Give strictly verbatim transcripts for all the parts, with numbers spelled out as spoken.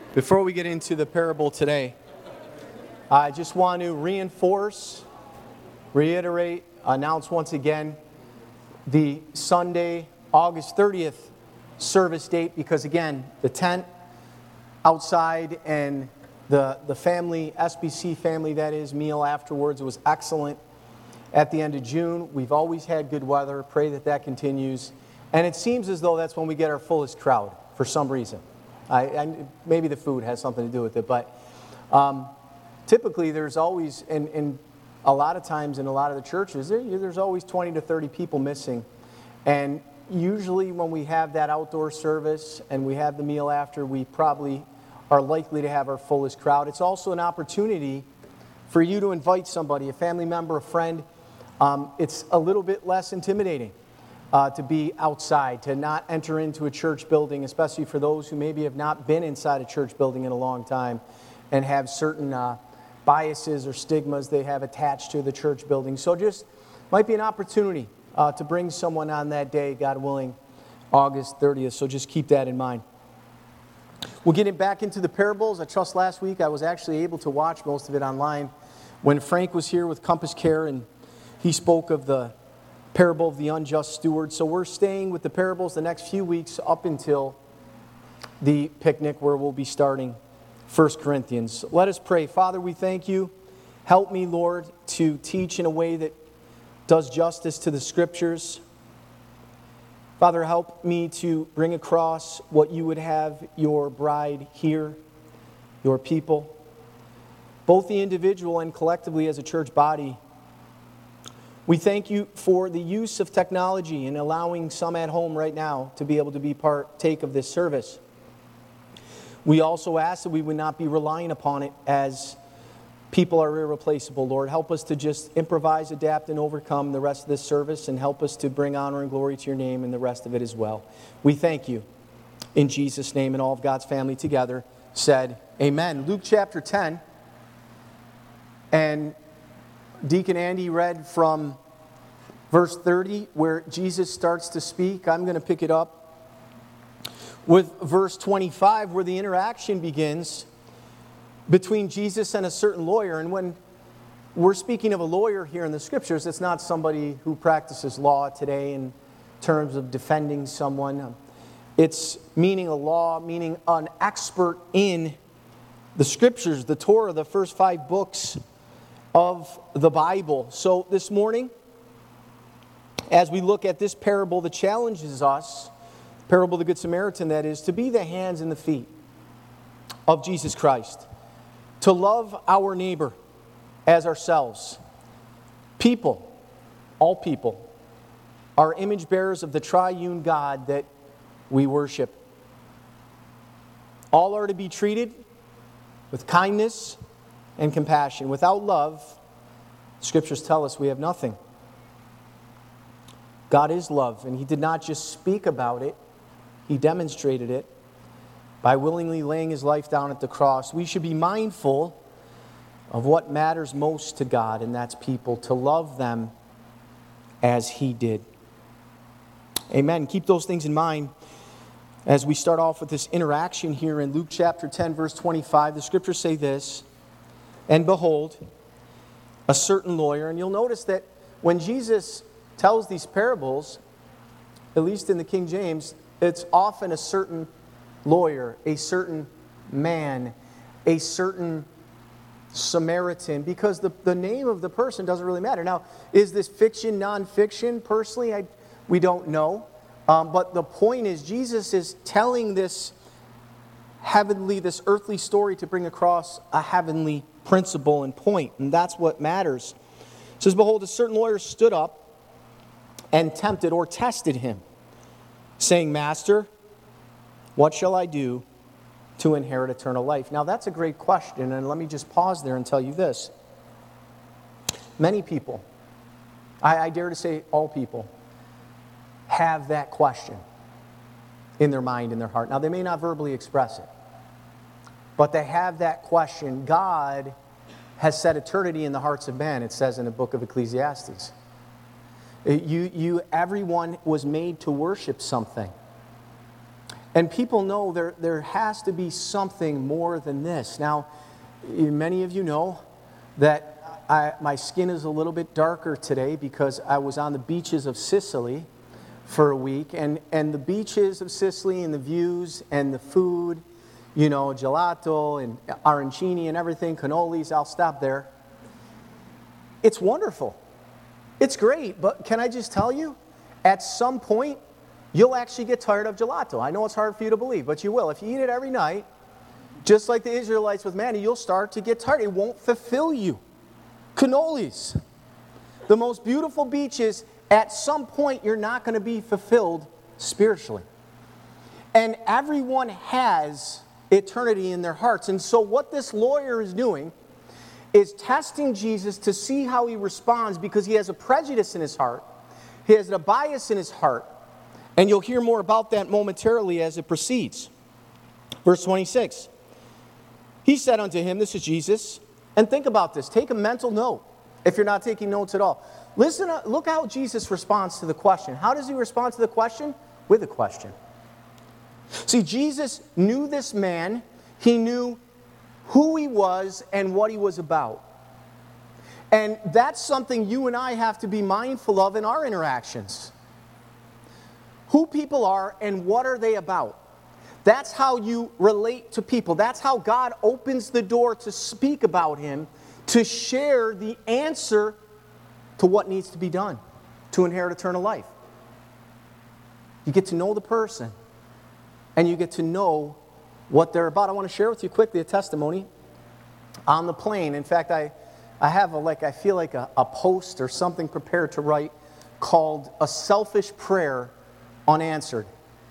Before we get into the parable today, I just want to reinforce, reiterate, announce once again the Sunday, August thirtieth service date, because again, the tent outside and the, the family, S B C family that is, meal afterwards, it was excellent at the end of June. We've always had good weather. Pray that that continues. And it seems as though that's when we get our fullest crowd for some reason. I, I, maybe the food has something to do with it, but um, typically there's always, and, and a lot of times in a lot of the churches, there, there's always twenty to thirty people missing. And usually when we have that outdoor service and we have the meal after, we probably are likely to have our fullest crowd. It's also an opportunity for you to invite somebody, a family member, a friend. Um, it's a little bit less intimidating. Uh, to be outside, to not enter into a church building, especially for those who maybe have not been inside a church building in a long time and have certain uh, biases or stigmas they have attached to the church building. So just might be an opportunity uh, to bring someone on that day, God willing, August thirtieth. So just keep that in mind. We'll get back into the parables. I trust last week I was actually able to watch most of it online when Frank was here with Compass Care and he spoke of the parable of the unjust steward. So we're staying with the parables the next few weeks up until the picnic where we'll be starting First Corinthians. Let us pray. Father, we thank you. Help me, Lord, to teach in a way that does justice to the Scriptures. Father, help me to bring across what you would have your bride hear, your people, both the individual and collectively as a church body. We thank you for the use of technology and allowing some at home right now to be able to be partake of this service. We also ask that we would not be relying upon it as people are irreplaceable. Lord, help us to just improvise, adapt, and overcome the rest of this service, and help us to bring honor and glory to your name and the rest of it as well. We thank you. In Jesus' name, and all of God's family together said, amen. Luke chapter ten. And Deacon Andy read from verse thirty, where Jesus starts to speak. I'm going to pick it up with verse twenty-five, where the interaction begins between Jesus and a certain lawyer. And when we're speaking of a lawyer here in the Scriptures, it's not somebody who practices law today in terms of defending someone. It's meaning a law, meaning an expert in the Scriptures, the Torah, the first five books of the Bible. So this morning, as we look at this parable that challenges us, parable of the Good Samaritan that is, to be the hands and the feet of Jesus Christ, to love our neighbor as ourselves. People, all people, are image bearers of the triune God that we worship. All are to be treated with kindness and compassion. Without love, Scriptures tell us we have nothing. God is love, and He did not just speak about it, He demonstrated it by willingly laying His life down at the cross. We should be mindful of what matters most to God, and that's people, to love them as He did. Amen. Keep those things in mind as we start off with this interaction here in Luke chapter ten, verse twenty-five. The Scriptures say this, and behold, a certain lawyer. And you'll notice that when Jesus tells these parables, at least in the King James, it's often a certain lawyer, a certain man, a certain Samaritan, because the, the name of the person doesn't really matter. Now, is this fiction, non-fiction? Personally, I, we don't know. Um, but the point is, Jesus is telling this heavenly, this earthly story to bring across a heavenly principle and point, and that's what matters. It says, behold, a certain lawyer stood up and tempted or tested him, saying, Master, what shall I do to inherit eternal life? Now that's a great question, and let me just pause there and tell you this. Many people, I, I dare to say all people, have that question in their mind, in their heart. Now they may not verbally express it, but they have that question. God has set eternity in the hearts of men, it says in the book of Ecclesiastes. You, you, everyone was made to worship something. And people know there, there has to be something more than this. Now, many of you know that I, my skin is a little bit darker today because I was on the beaches of Sicily for a week. And, and the beaches of Sicily and the views and the food, you know, gelato and arancini and everything, cannolis, I'll stop there. It's wonderful. It's great. But can I just tell you, at some point, you'll actually get tired of gelato. I know it's hard for you to believe, but you will. If you eat it every night, just like the Israelites with manna, you'll start to get tired. It won't fulfill you. Cannolis. The most beautiful beaches, at some point, you're not going to be fulfilled spiritually. And everyone has eternity in their hearts. And so what this lawyer is doing is testing Jesus to see how he responds, because he has a prejudice in his heart. He has a bias in his heart. And you'll hear more about that momentarily as it proceeds. Verse twenty-six. He said unto him, this is Jesus, and think about this. Take a mental note if you're not taking notes at all. Listen, look how Jesus responds to the question. How does he respond to the question? With a question. See, Jesus knew this man. He knew who he was and what he was about. And that's something you and I have to be mindful of in our interactions. Who people are and what are they about. That's how you relate to people. That's how God opens the door to speak about him, to share the answer to what needs to be done to inherit eternal life. You get to know the person, and you get to know what they're about. I want to share with you quickly a testimony on the plane. In fact, I, I have a, like I feel like a, a post or something prepared to write called A Selfish Prayer Unanswered.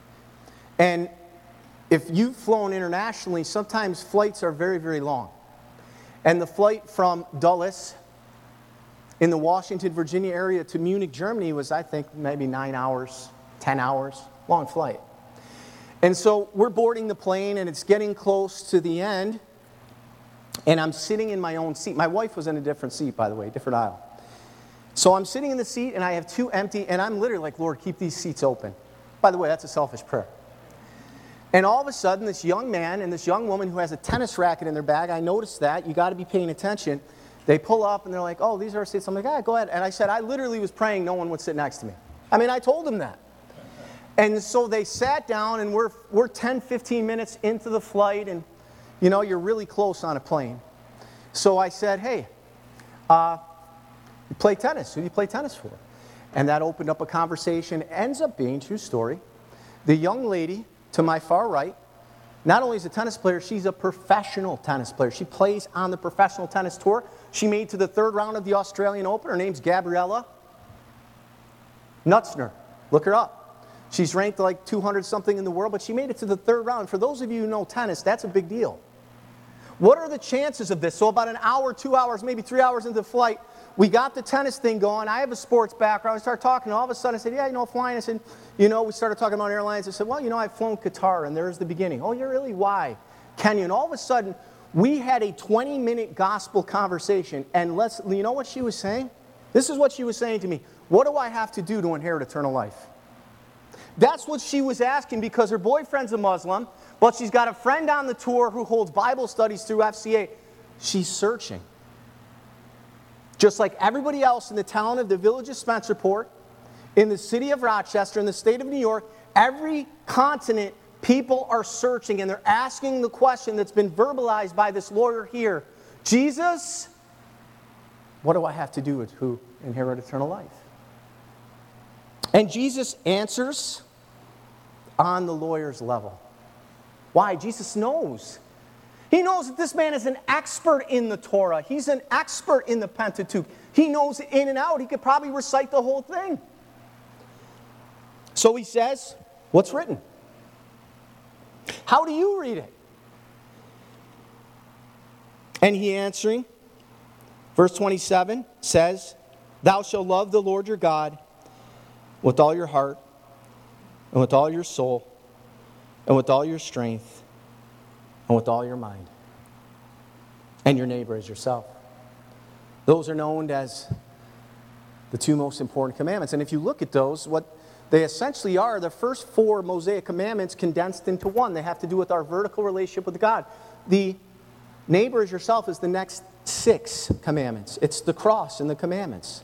And if you've flown internationally, sometimes flights are very, very long. And the flight from Dulles in the Washington, Virginia area to Munich, Germany was, I think, maybe nine hours, ten hours, long flight. And so we're boarding the plane, and it's getting close to the end, and I'm sitting in my own seat. My wife was in a different seat, by the way, different aisle. So I'm sitting in the seat, and I have two empty, and I'm literally like, Lord, keep these seats open. By the way, that's a selfish prayer. And all of a sudden, this young man and this young woman who has a tennis racket in their bag, I noticed that. You got to be paying attention. They pull up, and they're like, oh, these are our seats. I'm like, ah, go ahead. And I said, I literally was praying no one would sit next to me. I mean, I told them that. And so they sat down, and we're, we're ten, fifteen minutes into the flight, and, you know, you're really close on a plane. So I said, hey, uh, you play tennis. Who do you play tennis for? And that opened up a conversation. Ends up being, true story, the young lady to my far right, not only is a tennis player, she's a professional tennis player. She plays on the professional tennis tour. She made it to the third round of the Australian Open. Her name's Gabriella Nutzner. Look her up. She's ranked like two hundred something in the world, but she made it to the third round. For those of you who know tennis, that's a big deal. What are the chances of this? So about an hour, two hours, maybe three hours into the flight, we got the tennis thing going. I have a sports background. I started talking, and all of a sudden I said, yeah, you know, flying. I said, you know, we started talking about airlines. I said, well, you know, I've flown Qatar, and there's the beginning. Oh, you're really? Why? Kenya. And all of a sudden, we had a twenty-minute gospel conversation. And let's, you know what she was saying? This is what she was saying to me. What do I have to do to inherit eternal life? That's what she was asking, because her boyfriend's a Muslim, but she's got a friend on the tour who holds Bible studies through F C A. She's searching. Just like everybody else in the town of the village of Spencerport, in the city of Rochester, in the state of New York, every continent, people are searching, and they're asking the question that's been verbalized by this lawyer here. Jesus, what do I have to do to inherit eternal life? And Jesus answers on the lawyer's level. Why? Jesus knows. He knows that this man is an expert in the Torah. He's an expert in the Pentateuch. He knows it in and out. He could probably recite the whole thing. So he says, what's written? How do you read it? And he answering, verse twenty-seven says, thou shalt love the Lord your God with all your heart, and with all your soul, and with all your strength, and with all your mind, and your neighbor as yourself. Those are known as the two most important commandments. And if you look at those, what, They essentially are the first four Mosaic commandments condensed into one. They have to do with our vertical relationship with God. The neighbor as yourself is the next six commandments. It's the cross and the commandments.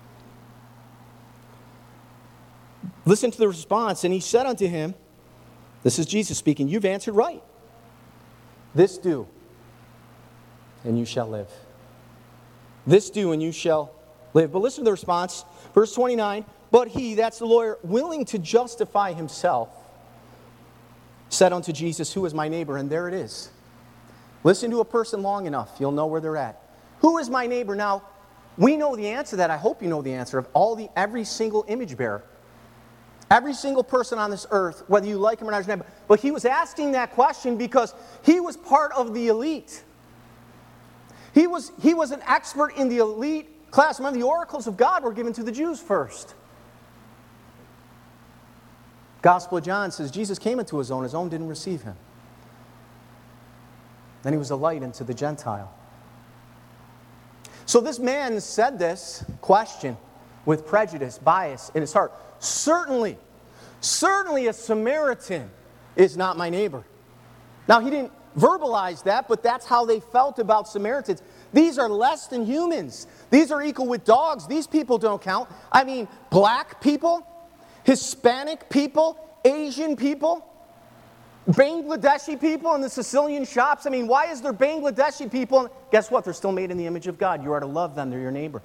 Listen to the response. And he said unto him, this is Jesus speaking, you've answered right. This do, and you shall live. This do, and you shall live. But listen to the response. Verse twenty-nine, but he, that's the lawyer, willing to justify himself, said unto Jesus, who is my neighbor? And there it is. Listen to a person long enough, you'll know where they're at. Who is my neighbor? Now, we know the answer to that. I hope you know the answer of all the every single image bearer. Every single person on this earth, whether you like him or not, is your neighbor. But he was asking that question because he was part of the elite. He was, he was an expert in the elite class. Remember, the oracles of God were given to the Jews first. Gospel of John says Jesus came into his own. His own didn't receive him. Then he was a light unto the Gentile. So this man said this question with prejudice, bias in his heart. Certainly, certainly a Samaritan is not my neighbor. Now, he didn't verbalize that, but that's how they felt about Samaritans. These are less than humans. These are equal with dogs. These people don't count. I mean, black people, Hispanic people, Asian people, Bangladeshi people in the Sicilian shops. I mean, why is there Bangladeshi people? Guess what? They're still made in the image of God. You are to love them. They're your neighbor.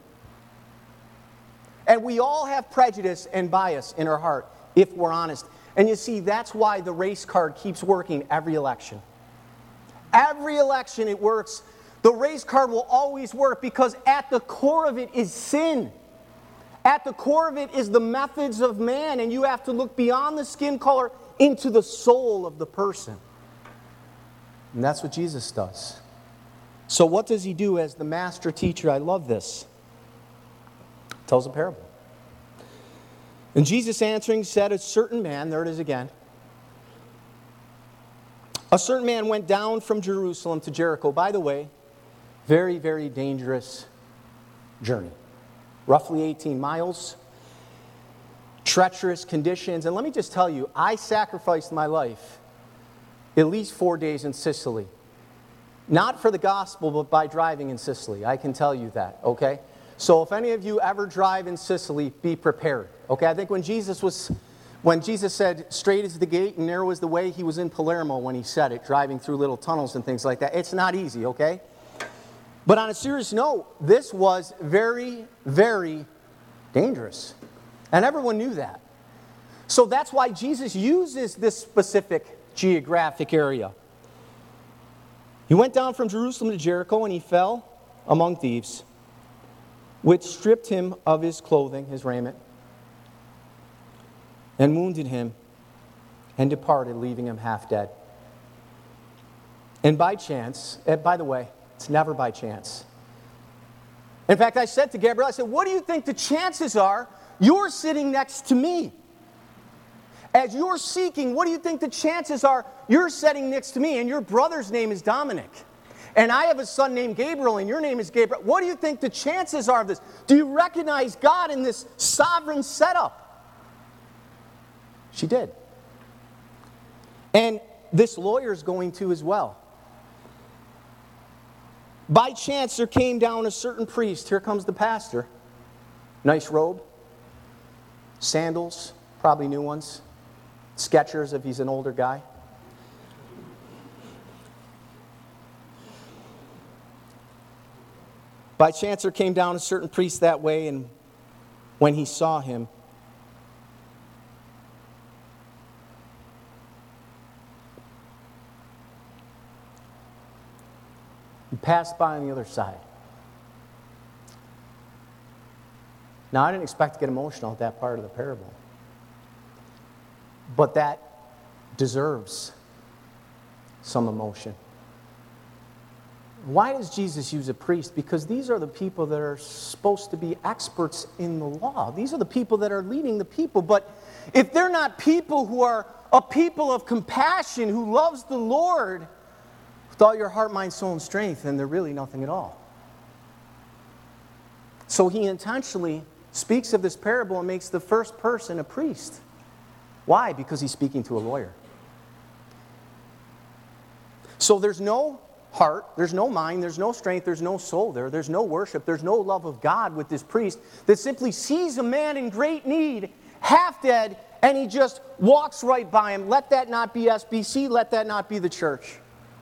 And we all have prejudice and bias in our heart, if we're honest. And you see, that's why the race card keeps working every election. Every election it works. The race card will always work because at the core of it is sin. At the core of it is the methods of man, and you have to look beyond the skin color into the soul of the person. And that's what Jesus does. So what does he do as the master teacher? I love this. Tells a parable. And Jesus answering said, a certain man, there it is again, a certain man went down from Jerusalem to Jericho. By the way, very, very dangerous journey. Roughly eighteen miles. Treacherous conditions. And let me just tell you, I sacrificed my life at least four days in Sicily. Not for the gospel, but by driving in Sicily. I can tell you that, okay? So if any of you ever drive in Sicily, be prepared. Okay, I think when Jesus was, when Jesus said, straight is the gate and narrow is the way, he was in Palermo when he said it, driving through little tunnels and things like that. It's not easy, okay? But on a serious note, this was very, very dangerous. And everyone knew that. So that's why Jesus uses this specific geographic area. He went down from Jerusalem to Jericho and he fell among thieves, which stripped him of his clothing, his raiment, and wounded him, and departed, leaving him half dead. And by chance, and by the way, it's never by chance. In fact, I said to Gabrielle, I said, what do you think the chances are you're sitting next to me? As you're seeking, what do you think the chances are you're sitting next to me, and your brother's name is Dominic? And I have a son named Gabriel, and your name is Gabriel. What do you think the chances are of this? Do you recognize God in this sovereign setup? She did. And this lawyer's going to as well. By chance, there came down a certain priest. Here comes the pastor. Nice robe. Sandals, probably new ones. Skechers if he's an older guy. By chance there came down a certain priest that way, and when he saw him, he passed by on the other side. Now, I didn't expect to get emotional at that part of the parable, but that deserves some emotion. Why does Jesus use a priest? Because these are the people that are supposed to be experts in the law. These are the people that are leading the people. But if they're not people who are a people of compassion, who loves the Lord with all your heart, mind, soul, and strength, then they're really nothing at all. So he intentionally speaks of this parable and makes the first person a priest. Why? Because he's speaking to a lawyer. So there's no heart, there's no mind, there's no strength, there's no soul there, there's no worship, there's no love of God with this priest that simply sees a man in great need, half dead, and he just walks right by him. Let that not be S B C, let that not be the church.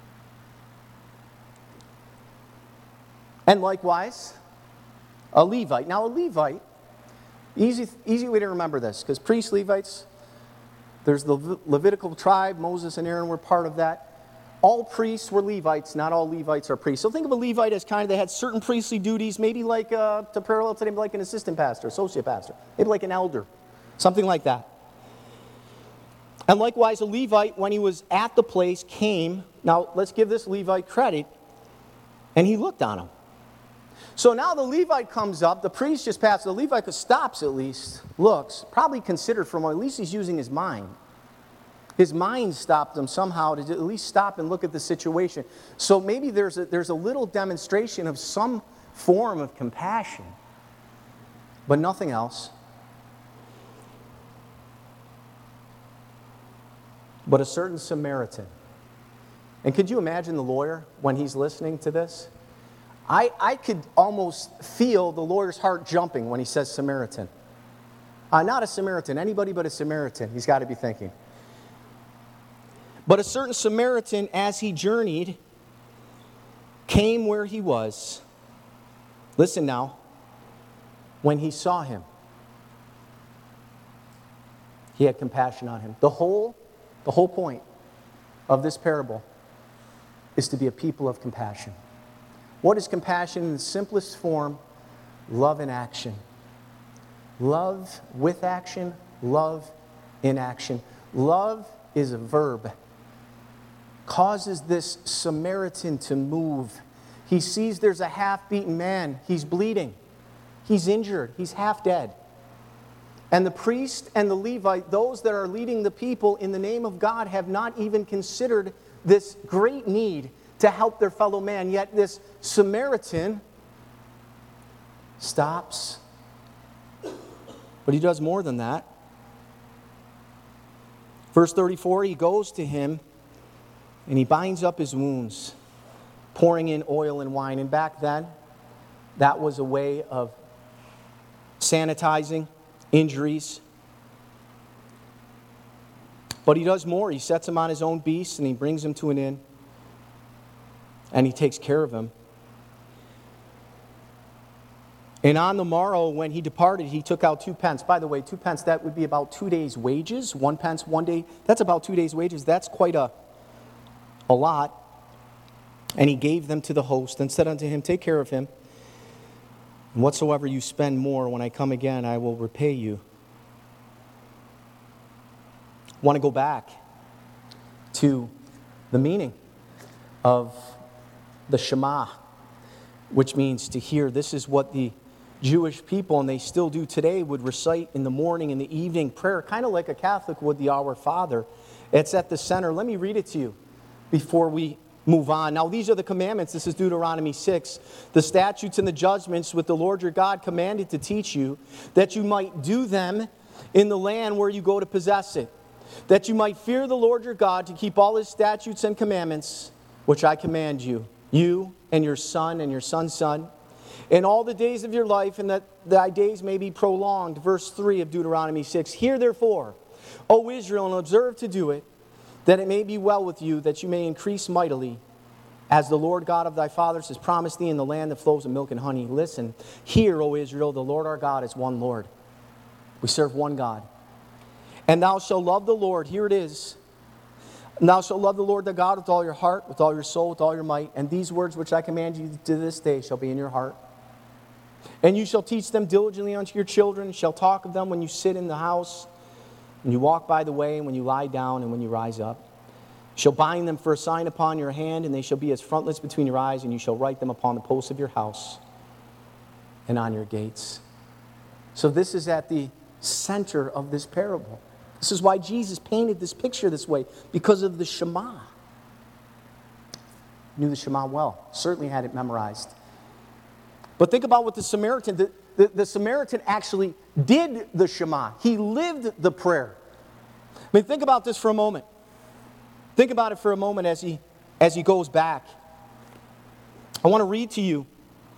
And likewise, a Levite. Now a Levite, easy, easy way to remember this, because priests, Levites, there's the Levitical tribe, Moses and Aaron were part of that. All priests were Levites, not all Levites are priests. So think of a Levite as kind of, they had certain priestly duties, maybe like, uh, to parallel today, like an assistant pastor, associate pastor, maybe like an elder, something like that. And likewise, a Levite, when he was at the place, came. Now, let's give this Levite credit, and he looked on him. So now the Levite comes up, the priest just passes, the Levite stops at least, looks, probably considered for a moment, at least he's using his mind. His mind stopped him somehow to at least stop and look at the situation. So maybe there's a, there's a little demonstration of some form of compassion, but nothing else. But a certain Samaritan. And could you imagine the lawyer when he's listening to this? I, I could almost feel the lawyer's heart jumping when he says Samaritan. Uh, not a Samaritan, anybody but a Samaritan, he's got to be thinking. But a certain Samaritan, as he journeyed, came where he was. Listen now. When he saw him, he had compassion on him. The whole, the whole point of this parable is to be a people of compassion. What is compassion in the simplest form? Love in action. Love with action, love in action. Love is a verb. Causes this Samaritan to move. He sees there's a half-beaten man. He's bleeding. He's injured. He's half dead. And the priest and the Levite, those that are leading the people in the name of God, have not even considered this great need to help their fellow man. Yet this Samaritan stops. But he does more than that. Verse thirty-four, he goes to him and he binds up his wounds, pouring in oil and wine. And back then, that was a way of sanitizing injuries. But he does more. He sets him on his own beast and he brings him to an inn. And he takes care of him. And on the morrow, when he departed, he took out two pence. By the way, two pence, that would be about two days' wages. One pence, one day. That's about two days' wages. That's quite a, a lot. And he gave them to the host and said unto him, take care of him. And whatsoever you spend more, when I come again, I will repay you. I want to go back to the meaning of the Shema, which means to hear. This is what the Jewish people, and they still do today, would recite in the morning and the evening prayer, kind of like a Catholic would the Our Father. It's at the center. Let me read it to you before we move on. Now, these are the commandments. This is Deuteronomy six. The statutes and the judgments which the Lord your God commanded to teach you, that you might do them in the land where you go to possess it, that you might fear the Lord your God, to keep all his statutes and commandments, which I command you, you and your son and your son's son, in all the days of your life, and that thy days may be prolonged. Verse three of Deuteronomy six. Hear therefore, O Israel, and observe to do it, that it may be well with you, that you may increase mightily, as the Lord God of thy fathers has promised thee, in the land that flows with milk and honey. Listen, hear, O Israel, the Lord our God is one Lord. We serve one God. And thou shalt love the Lord. Here it is. And thou shalt love the Lord thy God with all your heart, with all your soul, with all your might. And these words which I command you to this day shall be in your heart. And you shall teach them diligently unto your children, shall talk of them when you sit in the house, when you walk by the way, and when you lie down, and when you rise up. You shall bind them for a sign upon your hand, and they shall be as frontlets between your eyes, and you shall write them upon the posts of your house and on your gates. So this is at the center of this parable. This is why Jesus painted this picture this way, because of the Shema. Knew the Shema well, certainly had it memorized. But think about what the Samaritan, the, the, the Samaritan actually did the Shema. He lived the prayer. I mean, think about this for a moment. Think about it for a moment as he, as he goes back. I want to read to you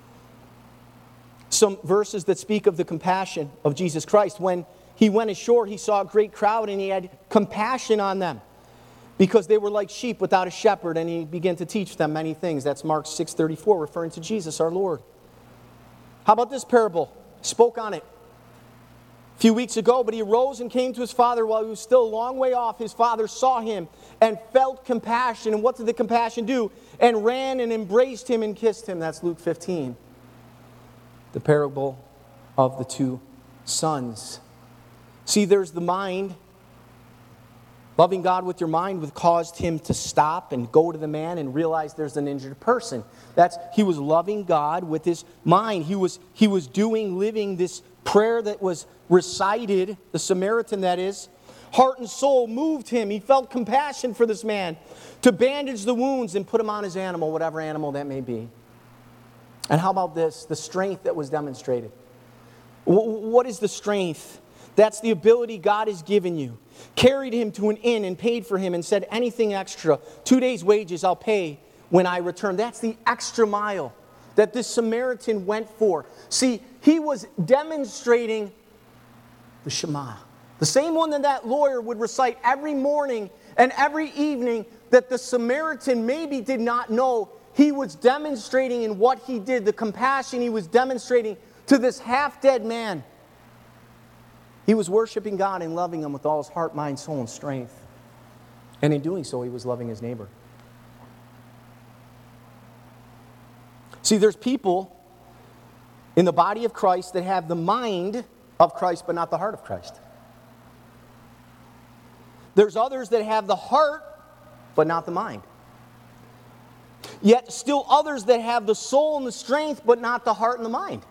some verses that speak of the compassion of Jesus Christ. When he went ashore, he saw a great crowd and he had compassion on them because they were like sheep without a shepherd, and he began to teach them many things. That's Mark six thirty-four, referring to Jesus our Lord. How about this parable? Spoke on it a few weeks ago. But he arose and came to his father while he was still a long way off. His father saw him and felt compassion. And what did the compassion do? And ran and embraced him and kissed him. That's Luke fifteen. The parable of the two sons. See, there's the mind. Loving God with your mind would caused him to stop and go to the man and realize there's an injured person. That's he was loving God with his mind. He was he was doing, living this prayer that was recited, the Samaritan that is. Heart and soul moved him. He felt compassion for this man to bandage the wounds and put him on his animal, whatever animal that may be. And how about this? The strength that was demonstrated. What is the strength? That's the ability God has given you. Carried him to an inn and paid for him and said, anything extra, two days' wages I'll pay when I return. That's the extra mile that this Samaritan went for. See, he was demonstrating the Shema. The same one that that lawyer would recite every morning and every evening that the Samaritan maybe did not know. He was demonstrating in what he did, the compassion he was demonstrating to this half-dead man. He was worshiping God and loving him with all his heart, mind, soul, and strength. And in doing so, he was loving his neighbor. See, there's people in the body of Christ that have the mind of Christ, but not the heart of Christ. There's others that have the heart, but not the mind. Yet still others that have the soul and the strength, but not the heart and the mind.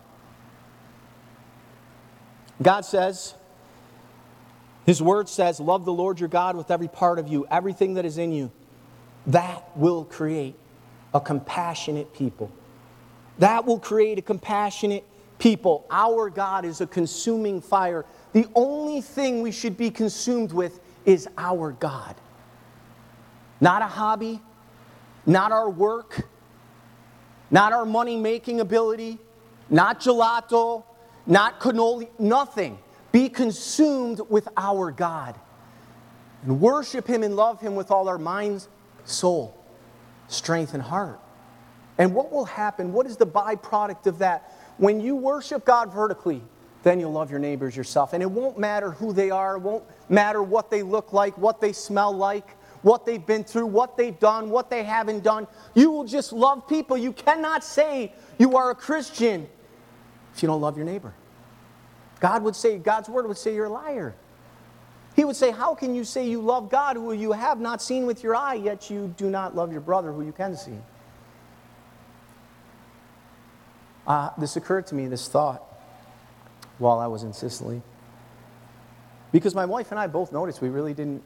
God says, His Word says, love the Lord your God with every part of you, everything that is in you. That will create a compassionate people. That will create a compassionate people. Our God is a consuming fire. The only thing we should be consumed with is our God. Not a hobby, not our work, not our money-making ability, not gelato, not cannoli, nothing. Be consumed with our God. And worship Him and love Him with all our minds, soul, strength, and heart. And what will happen? What is the byproduct of that? When you worship God vertically, then you'll love your neighbors yourself. And it won't matter who they are. It won't matter what they look like, what they smell like, what they've been through, what they've done, what they haven't done. You will just love people. You cannot say you are a Christian if you don't love your neighbor. God would say, God's Word would say you're a liar. He would say, how can you say you love God who you have not seen with your eye, yet you do not love your brother who you can see? Uh, this occurred to me, this thought, while I was in Sicily. Because my wife and I both noticed we really didn't,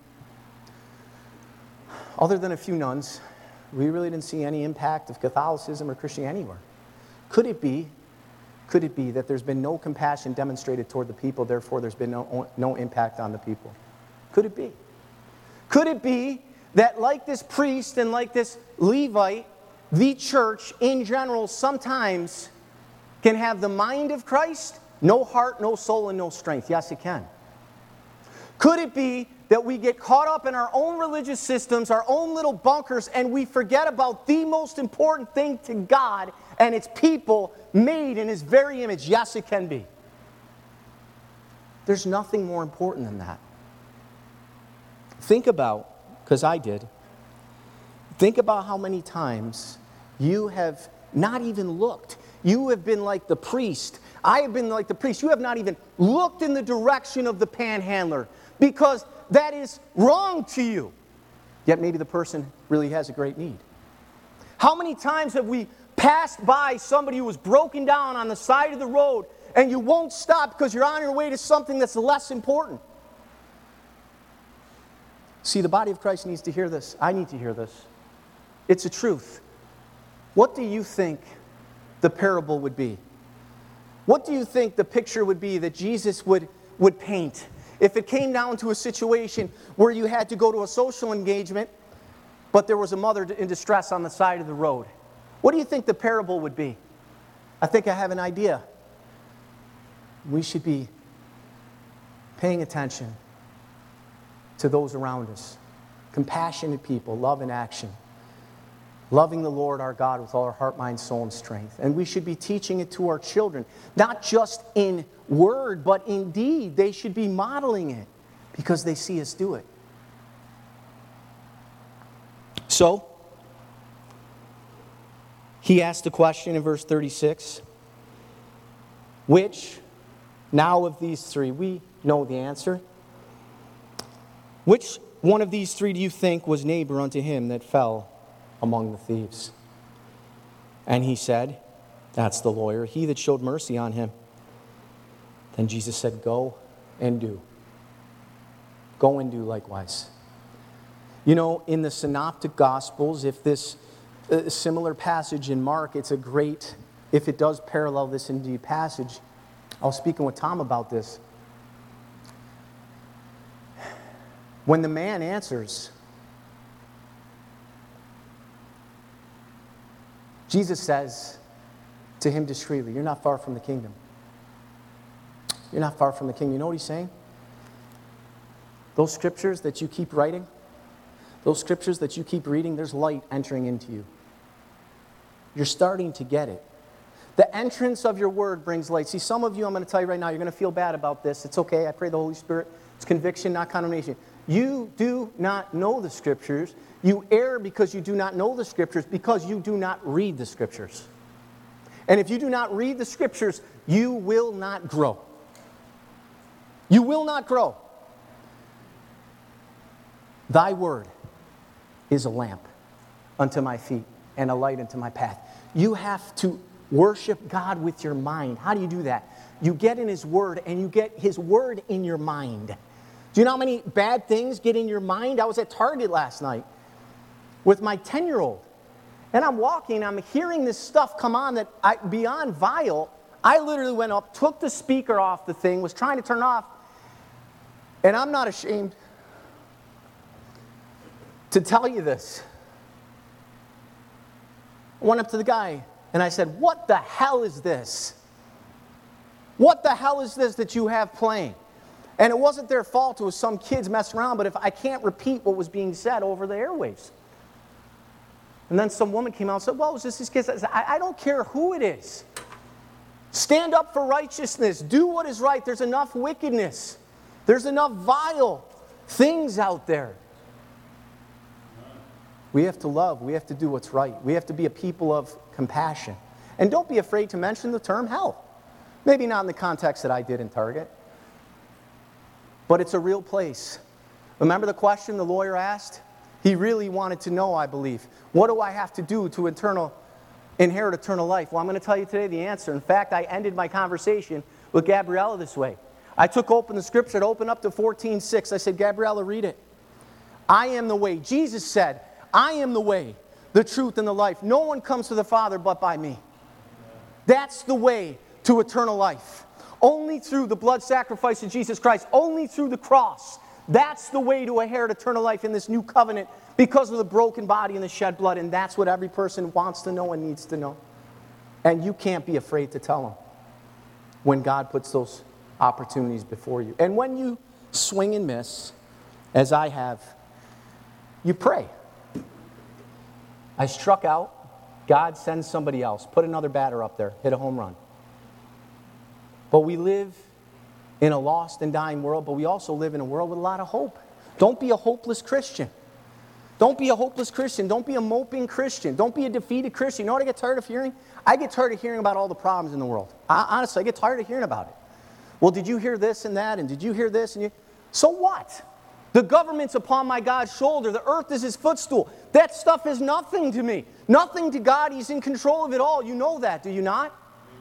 other than a few nuns, we really didn't see any impact of Catholicism or Christianity anywhere. Could it be, could it be that there's been no compassion demonstrated toward the people, therefore there's been no, no impact on the people? Could it be? Could it be that like this priest and like this Levite, the church in general sometimes can have the mind of Christ, no heart, no soul, and no strength? Yes, it can. Could it be that we get caught up in our own religious systems, our own little bunkers, and we forget about the most important thing to God and its people made in His very image? Yes, it can be. There's nothing more important than that. Think about, because I did, think about how many times you have not even looked. You have been like the priest. I have been like the priest. You have not even looked in the direction of the panhandler because that is wrong to you. Yet maybe the person really has a great need. How many times have we passed by somebody who was broken down on the side of the road and you won't stop because you're on your way to something that's less important? See, the body of Christ needs to hear this. I need to hear this. It's a truth. What do you think the parable would be? What do you think the picture would be that Jesus would, would paint? if it came down to a situation where you had to go to a social engagement, but there was a mother in distress on the side of the road? What do you think the parable would be? I think I have an idea. We should be paying attention to those around us. Compassionate people, love in action. Loving the Lord our God with all our heart, mind, soul, and strength. And we should be teaching it to our children, not just in word, but in deed. They should be modeling it because they see us do it. So, he asked a question in verse thirty-six. Which, now of these three, we know the answer. Which one of these three do you think was neighbor unto him that fell among the thieves? And he said, that's the lawyer, he that showed mercy on him. Then Jesus said, go and do. Go and do likewise. You know, in the Synoptic Gospels, if this uh, similar passage in Mark, it's a great, if it does parallel this indeed passage, I was speaking with Tom about this. When the man answers, Jesus says to him discreetly, you're not far from the kingdom. You're not far from the kingdom. You know what he's saying? Those scriptures that you keep writing, those scriptures that you keep reading, there's light entering into you. You're starting to get it. The entrance of your word brings light. See, some of you, I'm going to tell you right now, you're going to feel bad about this. It's okay. I pray the Holy Spirit. It's conviction, not condemnation. You do not know the scriptures. You err because you do not know the scriptures, because you do not read the scriptures. And if you do not read the scriptures, you will not grow. You will not grow. Thy word is a lamp unto my feet and a light unto my path. You have to worship God with your mind. How do you do that? You get in His Word, and you get His Word in your mind. Do you know how many bad things get in your mind? I was at Target last night with my ten-year-old, and I'm walking, I'm hearing this stuff come on that I, beyond vile. I literally went up, took the speaker off the thing, was trying to turn it off, and I'm not ashamed to tell you this. I went up to the guy, and I said, what the hell is this? What the hell is this that you have playing? And it wasn't their fault. It was some kids messing around. But if I can't repeat what was being said over the airwaves. And then some woman came out and said, well, it was just these kids. I said, I, I don't care who it is. Stand up for righteousness. Do what is right. There's enough wickedness. There's enough vile things out there. We have to love. We have to do what's right. We have to be a people of compassion. And don't be afraid to mention the term hell. Maybe not in the context that I did in Target. But it's a real place. Remember the question the lawyer asked? He really wanted to know, I believe. What do I have to do to eternal, inherit eternal life? Well, I'm going to tell you today the answer. In fact, I ended my conversation with Gabriella this way. I took open the scripture, it opened up to fourteen six. I said, Gabriella, read it. I am the way. Jesus said, I am the way, the truth, and the life. No one comes to the Father but by me. That's the way to eternal life. Only through the blood sacrifice of Jesus Christ. Only through the cross. That's the way to inherit eternal life in this new covenant because of the broken body and the shed blood. And that's what every person wants to know and needs to know. And you can't be afraid to tell them when God puts those opportunities before you. And when you swing and miss, as I have, you pray. I struck out. God sends somebody else. Put another batter up there. Hit a home run. But we live in a lost and dying world, but we also live in a world with a lot of hope. Don't be a hopeless Christian. Don't be a hopeless Christian. Don't be a moping Christian. Don't be a defeated Christian. You know what I get tired of hearing? I get tired of hearing about all the problems in the world. I, honestly, I get tired of hearing about it. Well, did you hear this and that? And did you hear this? And you... So what? The government's upon my God's shoulder. The earth is His footstool. That stuff is nothing to me. Nothing to God. He's in control of it all. You know that, do you not?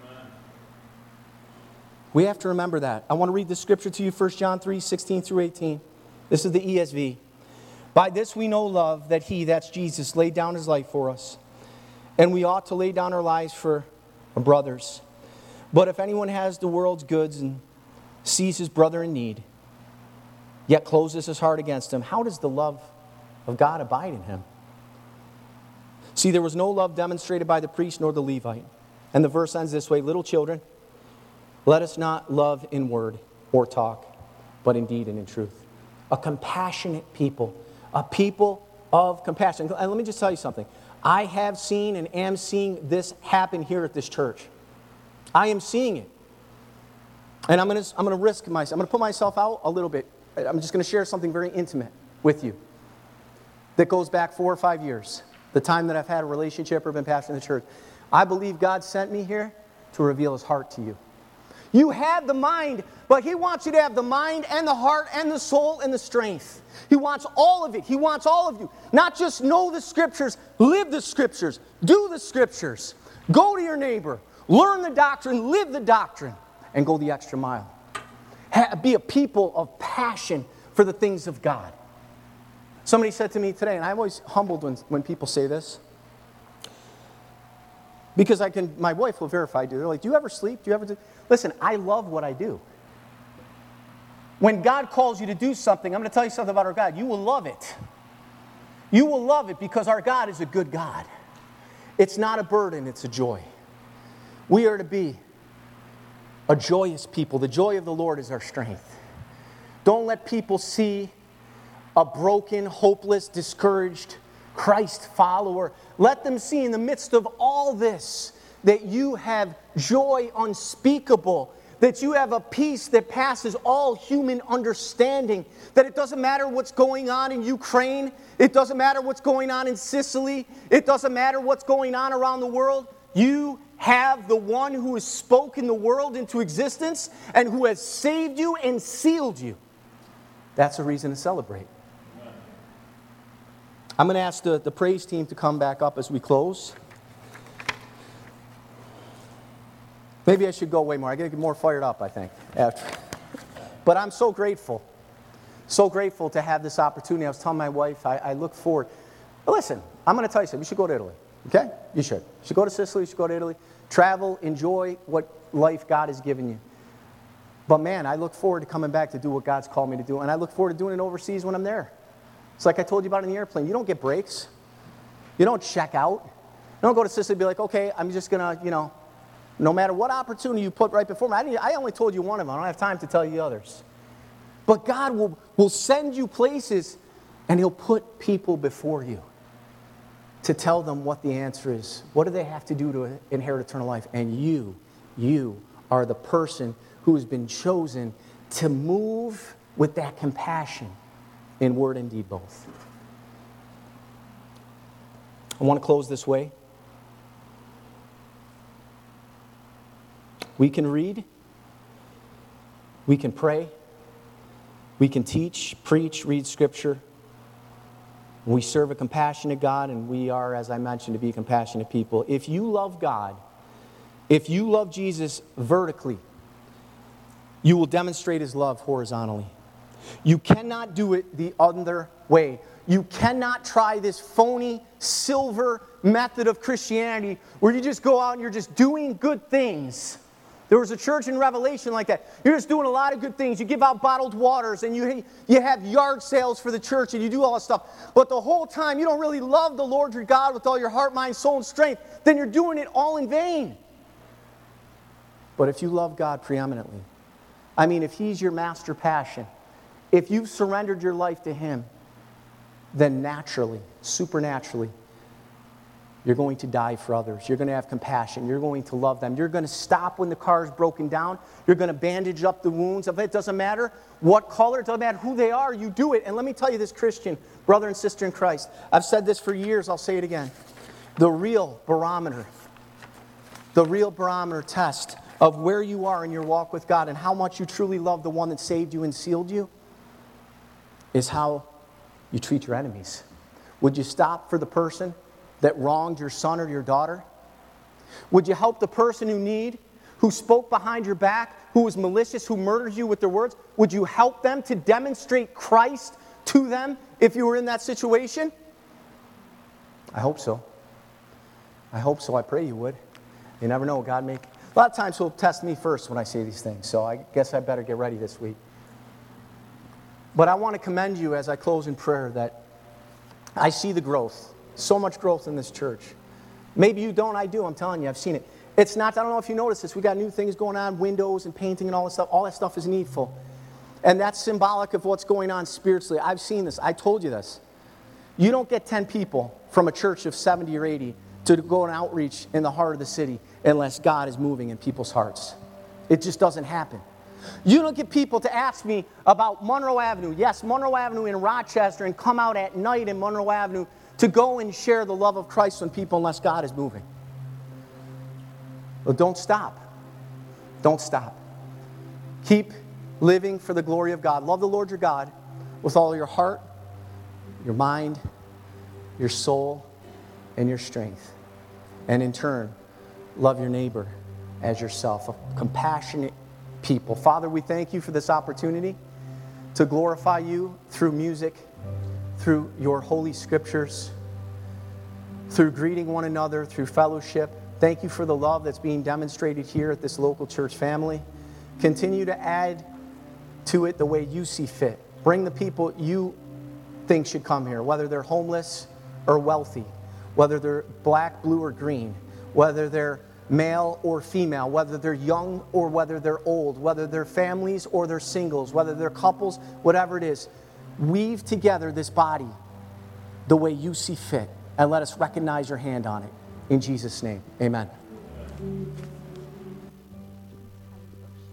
We have to remember that. I want to read the scripture to you, First John three, sixteen through eighteen. This is the E S V. By this we know love, that He, that's Jesus, laid down His life for us. And we ought to lay down our lives for our brothers. But if anyone has the world's goods and sees his brother in need, yet closes his heart against him, how does the love of God abide in him? See, there was no love demonstrated by the priest nor the Levite. And the verse ends this way, little children, let us not love in word or talk, but in deed and in truth. A compassionate people, a people of compassion. And let me just tell you something. I have seen and am seeing this happen here at this church. I am seeing it. And I'm going to I'm going to risk myself. I'm going to put myself out a little bit. I'm just going to share something very intimate with you that goes back four or five years, the time that I've had a relationship or been pastoring in the church. I believe God sent me here to reveal His heart to you. You had the mind, but He wants you to have the mind and the heart and the soul and the strength. He wants all of it. He wants all of you. Not just know the Scriptures, live the Scriptures, do the Scriptures. Go to your neighbor, learn the doctrine, live the doctrine, and go the extra mile. Ha- be a people of passion for the things of God. Somebody said to me today, and I'm always humbled when, when people say this, because I can, my wife will verify, dude. They're like, do you ever sleep? Do you ever do? Listen, I love what I do. When God calls you to do something, I'm going to tell you something about our God. You will love it. You will love it because our God is a good God. It's not a burden, it's a joy. We are to be a joyous people. The joy of the Lord is our strength. Don't let people see a broken, hopeless, discouraged Christ follower. Let them see in the midst of all this that you have joy unspeakable, that you have a peace that passes all human understanding, that it doesn't matter what's going on in Ukraine, it doesn't matter what's going on in Sicily, it doesn't matter what's going on around the world. You have the one who has spoken the world into existence and who has saved you and sealed you. That's a reason to celebrate. I'm going to ask the, the praise team to come back up as we close. Maybe I should go way more. I got to get more fired up, I think. After. But I'm so grateful. So grateful to have this opportunity. I was telling my wife, I, I look forward. But listen, I'm going to tell you something. You should go to Italy. Okay? You should. You should go to Sicily. You should go to Italy. Travel. Enjoy what life God has given you. But man, I look forward to coming back to do what God's called me to do. And I look forward to doing it overseas when I'm there. It's like I told you about in the airplane. You don't get breaks. You don't check out. You don't go to Sicily and be like, okay, I'm just going to, you know, no matter what opportunity you put right before me. I, didn't, I only told you one of them. I don't have time to tell you others. But God will, will send you places and He'll put people before you to tell them what the answer is. What do they have to do to inherit eternal life? And you, you are the person who has been chosen to move with that compassion in word and deed both. I want to close this way. We can read, we can pray, we can teach, preach, read Scripture. We serve a compassionate God, and we are, as I mentioned, to be compassionate people. If you love God, if you love Jesus vertically, you will demonstrate His love horizontally. You cannot do it the other way. You cannot try this phony silver method of Christianity where you just go out and you're just doing good things. There was a church in Revelation like that. You're just doing a lot of good things. You give out bottled waters and you, you have yard sales for the church and you do all this stuff. But the whole time you don't really love the Lord your God with all your heart, mind, soul, and strength. Then you're doing it all in vain. But if you love God preeminently, I mean, if He's your master passion, if you've surrendered your life to Him, then naturally, supernaturally, you're going to die for others. You're going to have compassion. You're going to love them. You're going to stop when the car is broken down. You're going to bandage up the wounds. It doesn't matter what color. It doesn't matter who they are. You do it. And let me tell you this, Christian, brother and sister in Christ. I've said this for years. I'll say it again. The real barometer, the real barometer test of where you are in your walk with God and how much you truly love the one that saved you and sealed you is how you treat your enemies. Would you stop for the person that wronged your son or your daughter? Would you help the person who need, who spoke behind your back, who was malicious, who murdered you with their words? Would you help them to demonstrate Christ to them if you were in that situation? I hope so. I hope so. I pray you would. You never know. God may... A lot of times He'll test me first when I say these things, so I guess I better get ready this week. But I want to commend you as I close in prayer that I see the growth, so much growth in this church. Maybe you don't, I do, I'm telling you, I've seen it. It's not, I don't know if you noticed this, we got new things going on, windows and painting and all that stuff. All that stuff is needful. And that's symbolic of what's going on spiritually. I've seen this, I told you this. You don't get ten people from a church of seventy or eighty to go on outreach in the heart of the city unless God is moving in people's hearts. It just doesn't happen. You don't get people to ask me about Monroe Avenue. Yes, Monroe Avenue in Rochester, and come out at night in Monroe Avenue to go and share the love of Christ with people unless God is moving. Well, don't stop. Don't stop. Keep living for the glory of God. Love the Lord your God with all your heart, your mind, your soul, and your strength. And in turn, love your neighbor as yourself, a compassionate people. Father, we thank you for this opportunity to glorify you through music, through your holy scriptures, through greeting one another, through fellowship. Thank you for the love that's being demonstrated here at this local church family. Continue to add to it the way you see fit. Bring the people you think should come here, whether they're homeless or wealthy, whether they're black, blue, or green, whether they're male or female, whether they're young or whether they're old, whether they're families or they're singles, whether they're couples, whatever it is. Weave together this body the way you see fit, and let us recognize your hand on it. In Jesus' name, amen.